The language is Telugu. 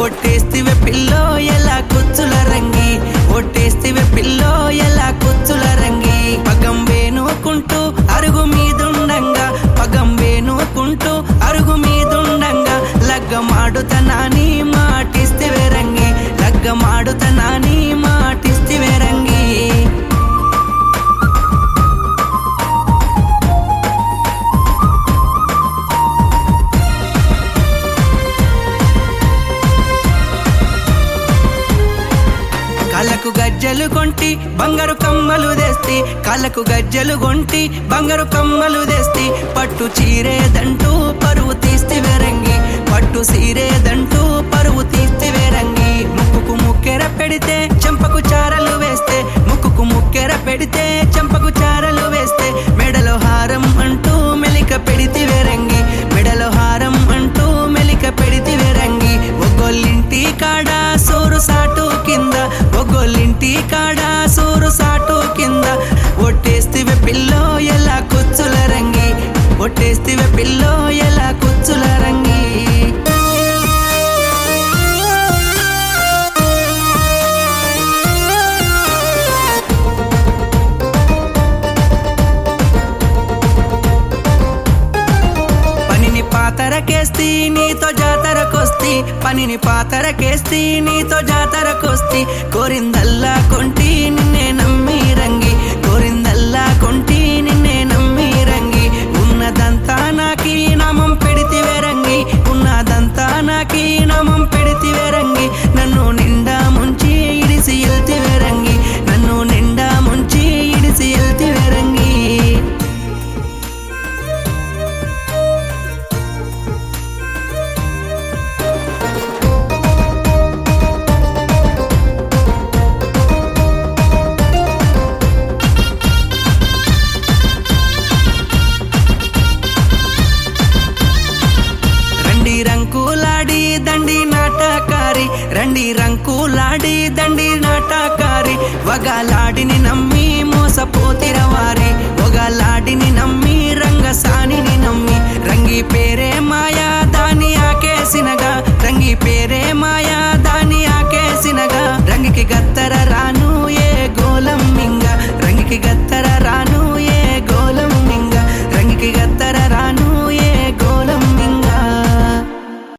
ఒట్టేస్తివే పిల్లో ఎలా కుచ్చుల రంగి ఒట్టేస్తివే పిల్లో ఎలా కుచ్చుల రంగి పగం వేనుకుంటూ అరుగు మీదుండంగా పగం వేనుకుంటూ అరుగు మీదుండంగా లగ్గమాడుతనాని మాటిస్తివే రంగి లగ్గమాడుతనాని మాటిస్తివే రంగి కాళ్ళకు గజ్జలు కొంటి బంగారు కమ్మలు తెస్తి కాళ్ళకు గజ్జలు కొంటి బంగారు కమ్మలు తెస్తి పట్టు చీరేదంటూ పరువు తీస్తివే రంగి పట్టు సీరేదంటూ పరువు తీస్తివే రంగి ముక్కుకు ముక్కెర పెడితే చెంపకు చారలు వేస్తే ముక్కుకు ముక్కెర పెడితే చెంపకు చారలు వేస్తే మెడలో హారం అంటూ మెలిక పెడితివే రంగి మెడలో హారం అంటూ మెలిక పెడితివే రంగి ఒగ్గొల్లింటి కాడ సోరు సాటు కింద ఒగ్గొల్లింటి కాడ సోరు సాటు కింద ఒట్టేస్తివే పిల్లో ఎలా కుచ్చుల రంగి ఒట్టేస్తివే పిల్లో ఎలా కుచ్చుల రంగి పనిని పాతరకేస్తి నీతో జాతరకొస్తి పనిని పాతరకేస్తి నీతో జాతరకొస్తి కోరిందల్లా కొంటి నిన్నే నమ్మి రంగి కోరిందల్లా కొంటి నిన్నే నమ్మి రంగి ఉన్నదంతా నాకి నామం పెడితివే రంగి ఉన్నదంతా నాకి నామం పెడితివే రంగి నన్ను నిండా ముంచి ఇడిసి ఎల్తివే రంగి నన్ను నిండా ముంచి ఇడిసి ఎల్తివే రంగి రంకులాడి దండి నాటకారి రండి రంకులాడి దండి నాటకారి వగలాడిని నమ్మి మోసపోతిరవారి వగలాడిని నమ్మి